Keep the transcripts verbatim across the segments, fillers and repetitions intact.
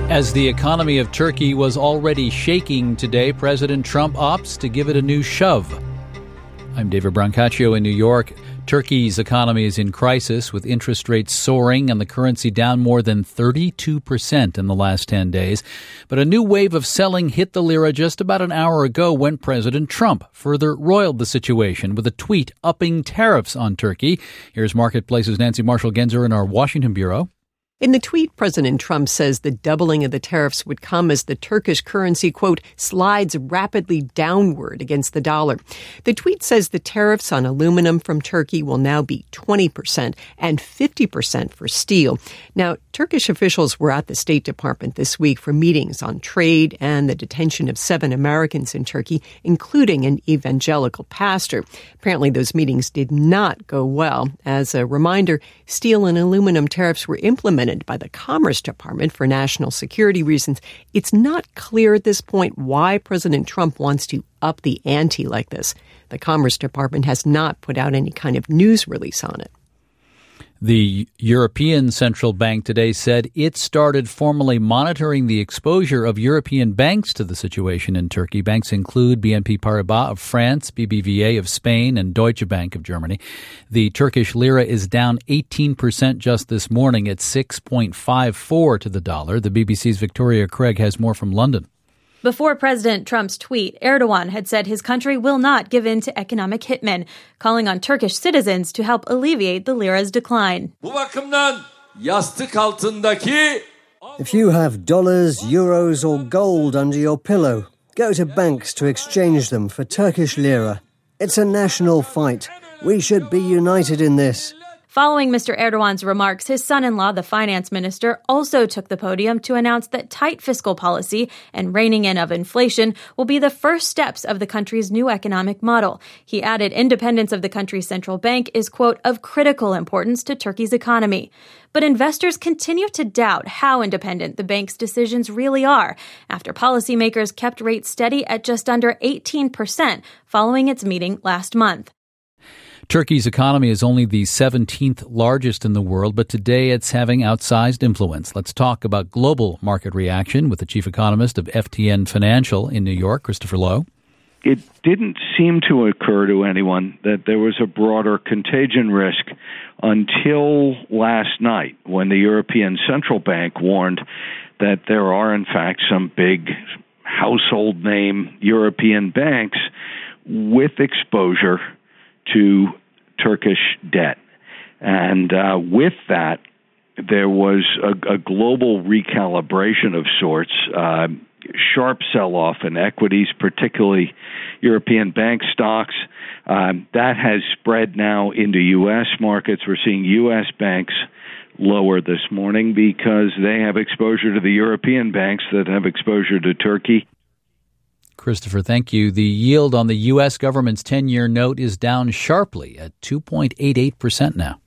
As the economy of Turkey was already shaking today, President Trump opts to give it a new shove. I'm David Brancaccio in New York. Turkey's economy is in crisis, with interest rates soaring and the currency down more than thirty-two percent in the last ten days. But a new wave of selling hit the lira just about an hour ago when President Trump further roiled the situation with a tweet upping tariffs on Turkey. Here's Marketplace's Nancy Marshall-Genzer in our Washington bureau. In the tweet, President Trump says the doubling of the tariffs would come as the Turkish currency, quote, slides rapidly downward against the dollar. The tweet says the tariffs on aluminum from Turkey will now be twenty percent and fifty percent for steel. Now, Turkish officials were at the State Department this week for meetings on trade and the detention of seven Americans in Turkey, including an evangelical pastor. Apparently, those meetings did not go well. As a reminder, steel and aluminum tariffs were implemented by the Commerce Department for national security reasons. It's not clear at this point why President Trump wants to up the ante like this. The Commerce Department has not put out any kind of news release on it. The European Central Bank today said it started formally monitoring the exposure of European banks to the situation in Turkey. Banks include B N P Paribas of France, B B V A of Spain, and Deutsche Bank of Germany. The Turkish lira is down eighteen percent just this morning at six point five four to the dollar. The B B C's Victoria Craig has more from London. Before President Trump's tweet, Erdogan had said his country will not give in to economic hitmen, calling on Turkish citizens to help alleviate the lira's decline. If you have dollars, euros or gold under your pillow, go to banks to exchange them for Turkish lira. It's a national fight. We should be united in this. Following Mister Erdogan's remarks, his son-in-law, the finance minister, also took the podium to announce that tight fiscal policy and reining in of inflation will be the first steps of the country's new economic model. He added independence of the country's central bank is, quote, of critical importance to Turkey's economy. But investors continue to doubt how independent the bank's decisions really are, after policymakers kept rates steady at just under eighteen percent following its meeting last month. Turkey's economy is only the seventeenth largest in the world, but today it's having outsized influence. Let's talk about global market reaction with the chief economist of F T N Financial in New York, Christopher Lowe. It didn't seem to occur to anyone that there was a broader contagion risk until last night, when the European Central Bank warned that there are, in fact, some big household name European banks with exposure to Turkish debt. And uh, with that, there was a, a global recalibration of sorts, uh, sharp sell-off in equities, particularly European bank stocks. Um, that has spread now into U S markets. We're seeing U S banks lower this morning because they have exposure to the European banks that have exposure to Turkey. Christopher, thank you. The yield on the U S government's ten-year note is down sharply at two point eight eight percent now.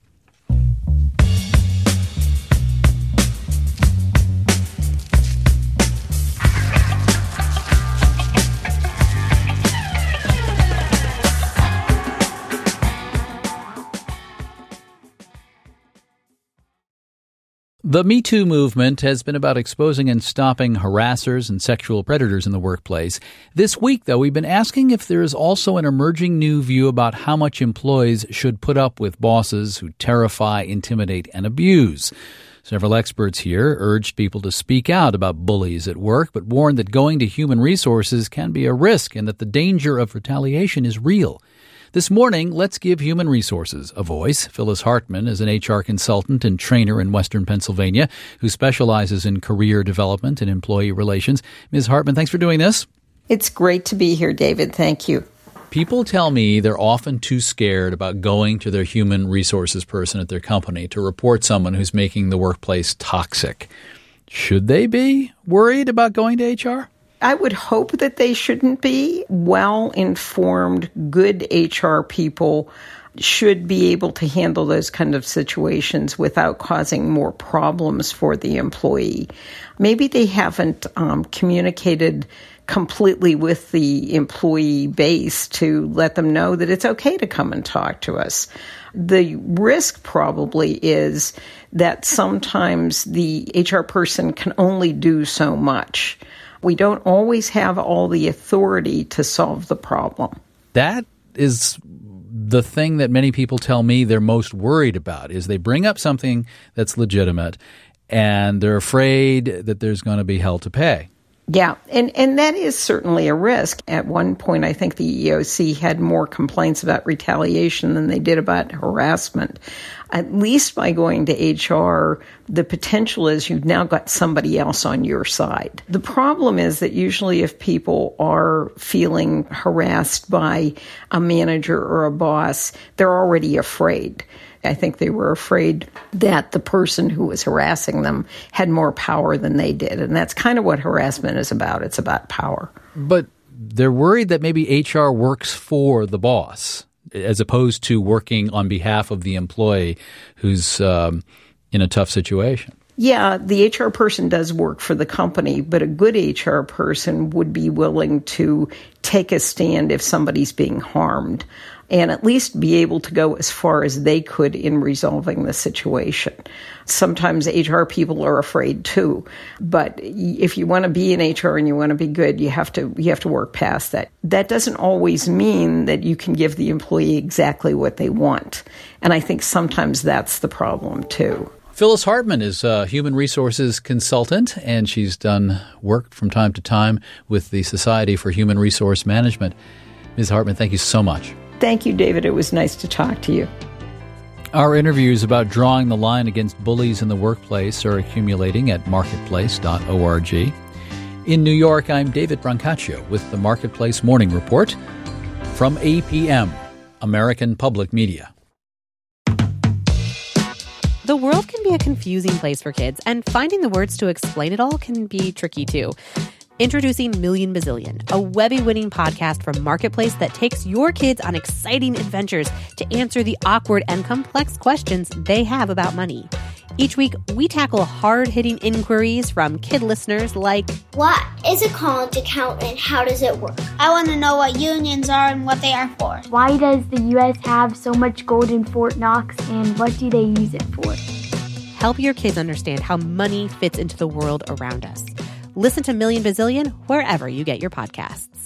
The Me Too movement has been about exposing and stopping harassers and sexual predators in the workplace. This week, though, we've been asking if there is also an emerging new view about how much employees should put up with bosses who terrify, intimidate, and abuse. Several experts here urged people to speak out about bullies at work, but warned that going to human resources can be a risk and that the danger of retaliation is real. This morning, let's give human resources a voice. Phyllis Hartman is an H R consultant and trainer in Western Pennsylvania who specializes in career development and employee relations. Miz Hartman, thanks for doing this. It's great to be here, David. Thank you. People tell me they're often too scared about going to their human resources person at their company to report someone who's making the workplace toxic. Should they be worried about going to H R? I would hope that they shouldn't be. Well-informed, good H R people should be able to handle those kind of situations without causing more problems for the employee. Maybe they haven't um, communicated completely with the employee base to let them know that it's okay to come and talk to us. The risk probably is that sometimes the H R person can only do so much. We don't always have all the authority to solve the problem. That is the thing that many people tell me they're most worried about, is they bring up something that's legitimate and they're afraid that there's going to be hell to pay. Yeah, and, and that is certainly a risk. At one point, I think the E O C had more complaints about retaliation than they did about harassment. At least by going to H R, the potential is you've now got somebody else on your side. The problem is that usually if people are feeling harassed by a manager or a boss, they're already afraid. I think they were afraid that the person who was harassing them had more power than they did. And that's kind of what harassment is about. It's about power. But they're worried that maybe H R works for the boss as opposed to working on behalf of the employee who's um, in a tough situation. Yeah, the H R person does work for the company, but a good H R person would be willing to take a stand if somebody's being harmed, and at least be able to go as far as they could in resolving the situation. Sometimes H R people are afraid too, but if you want to be in H R and you want to be good, you have to you have to work past that. That doesn't always mean that you can give the employee exactly what they want, and I think sometimes that's the problem too. Phyllis Hartman is a human resources consultant, and she's done work from time to time with the Society for Human Resource Management. Miz Hartman, thank you so much. Thank you, David. It was nice to talk to you. Our interviews about drawing the line against bullies in the workplace are accumulating at marketplace dot org. In New York, I'm David Brancaccio with the Marketplace Morning Report from A P M, American Public Media. The world can be a confusing place for kids, and finding the words to explain it all can be tricky too. Introducing Million Bazillion, a Webby-winning podcast from Marketplace that takes your kids on exciting adventures to answer the awkward and complex questions they have about money. Each week, we tackle hard-hitting inquiries from kid listeners like, what is a college account and how does it work? I want to know what unions are and what they are for. Why does the U S have so much gold in Fort Knox and what do they use it for? Help your kids understand how money fits into the world around us. Listen to Million Bazillion wherever you get your podcasts.